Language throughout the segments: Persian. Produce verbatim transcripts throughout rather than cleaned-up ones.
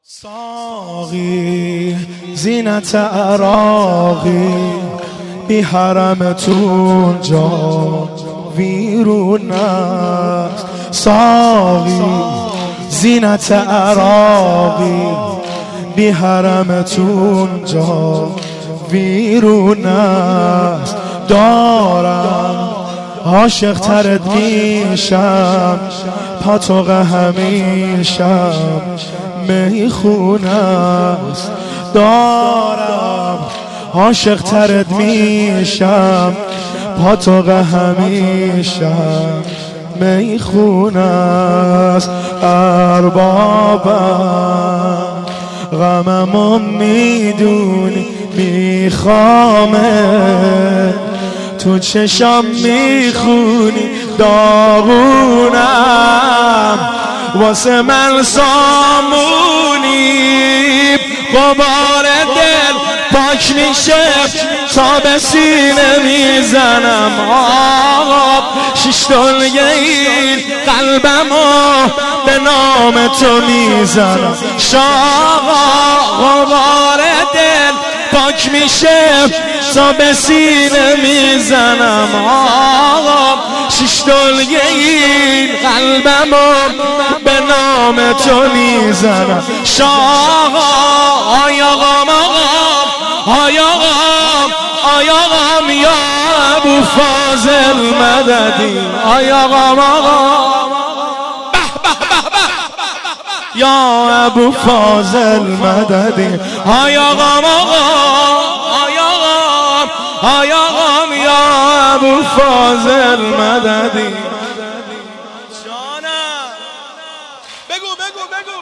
ساقی زینت عراقی بی حرمتون جا ویرون است. ساقی زینت عراقی بی حرمتون جا ویرون است. دارم عاشق ترت میشم پاتوق همیشم میخونه است. دارم عاشق ترت میشم پاتوق همیشم میخونه است. اربابم غممو میدونی میخوامه تو چشام میخونی داغونم واسه من سامونی. غبار دل پاک میشه تا به سینه میزنم آقا شش دلگه این قلبمو به نام تو میزنم شاقا. غبار دل پاک میشه تا به سینه میزنم آقا شش دلگه این قلبمو به نام تو میزنم شاقا. آی آقام آقام آی آقام آی آقام یا ابو فاضل مددی آی آقام آقام یا ابو فاضل مددی آی آقام آقام آی آقام آی آقام یا ابو فاضل مددی. جانم بگو بگو بگو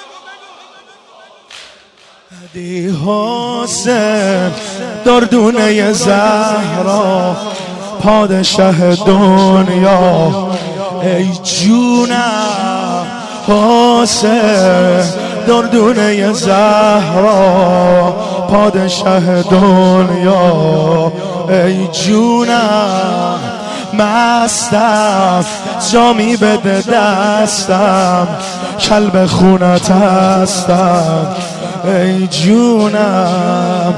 هدی حسین دردونه زهرا پادشه دنیا ای جونم حسین دردونه زهرا پادشه دنیا ای جونم مستم جامی بده دستم کلب خونت هستم ای جونم.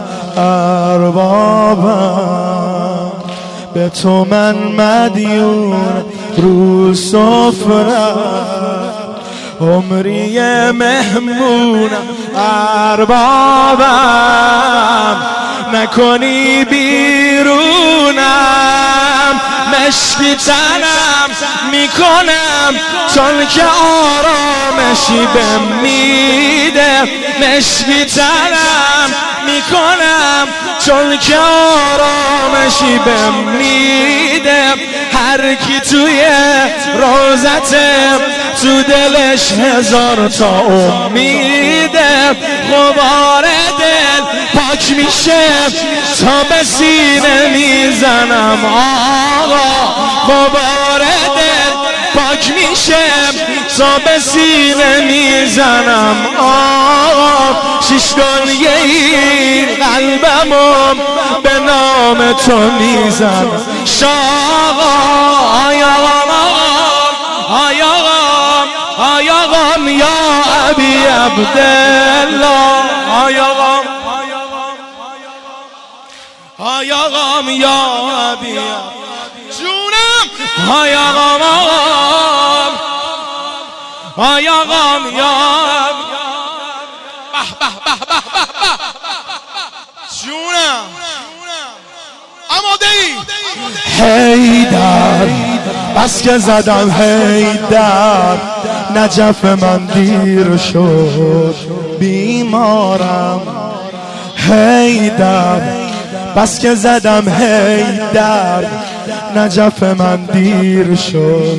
اربابم به تو من مدیون رو سفرم عمری مهمونم. اربابم نکنی بیرونم مشکی تنم میکنم چون که آرامشی بهم میده مشکی تنم میکنم چون که آرامشی بهم میده. هر کی توی روزته تو دلش هزار تا امیده. غبار دل پاک میشه تا به سینه میزنم آقا غبار دل پاک میشه تا به سینه میزنم آقا شش دنیه این قلبمو به نام تو میزنم شاقا. آی آقام آی آقام آی آقام یا ابی عبدالله آی آقام آی آقام یا ابی جونم آی آقام آقام آی آقام یا به به به به به جونم آماده ای حیدر بس که زدم حیدر نجف من دیر شد بیمارم حیدر بس که زدم حیدر نجف من دیر شد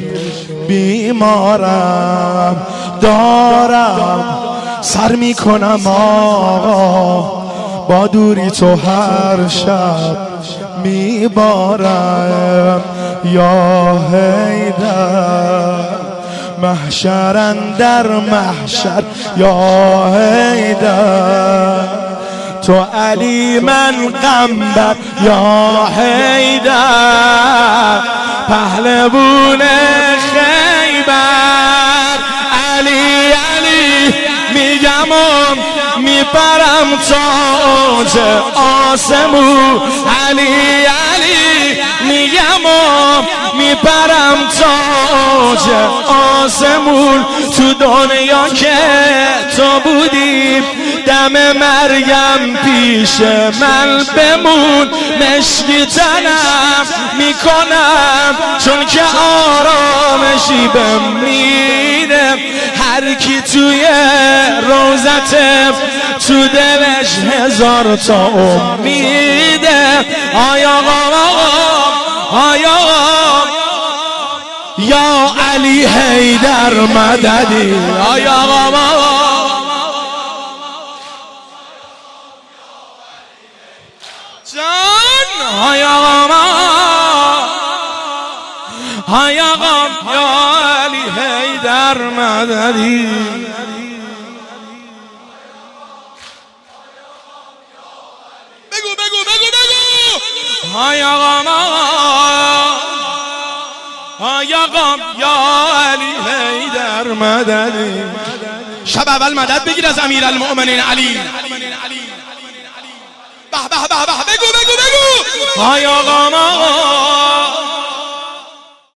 بیمارم. دارم سر میکنم آقا با دوری تو هر شب میبارم یا حیدر محشر در محشر یا حیدر تو علی من قنبر یا حیدر پهلوون خیبر علی علی میگم و میپرم تاج آسمون علی علی میگم و میپرم تاج آسمون تو دنیا که تو بودی دم مریم پیش من بمون مشکی تنم میکنم چون که آرامشی بمیره هر کی توی روزت تو دلش هزار تا امیده آیا آقا آیا یا علی حیدر مددی آیا آقا جان آیا آقا آیا آقا یا علی حیدر مددی بگو بگو بگو بگو آیا آقا آیا آقا یا علی حیدر مددی شب اول مدد بگیر از امیرالمؤمنین علی به به به به بگو بگو بگو آیا آقا